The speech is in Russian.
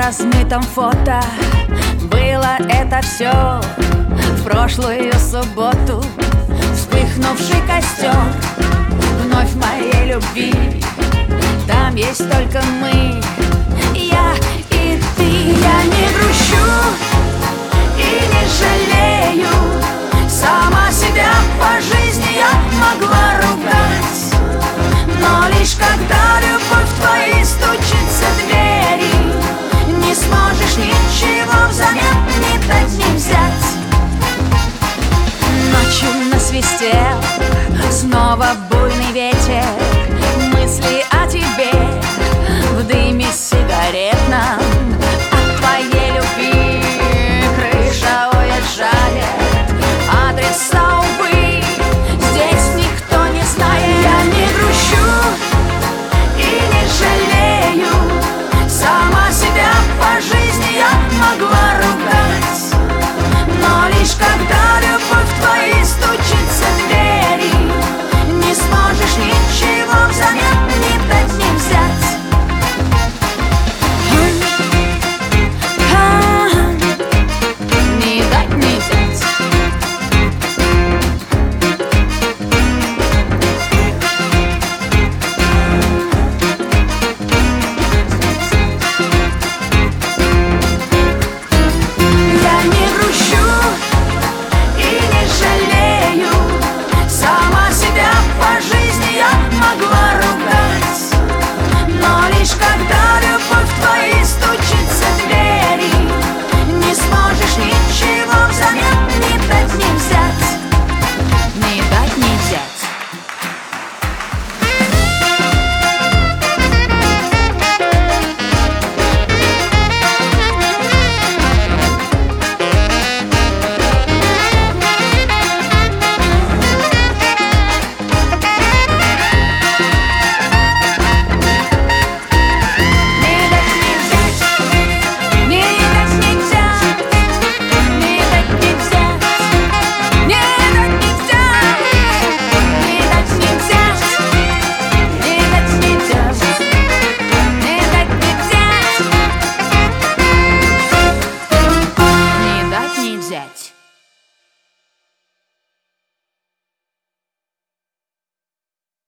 размытом фото было это все в прошлую субботу. Вспыхнувший костер вновь моей любви. Там есть только мы, я и ты. Я не грущу и не жалею, сама себя по жизни я могла ругать. Но лишь когда любовь в твои стучится двери, не сможешь ничего взамен ни дать, ни взять. Ночью насвистел снова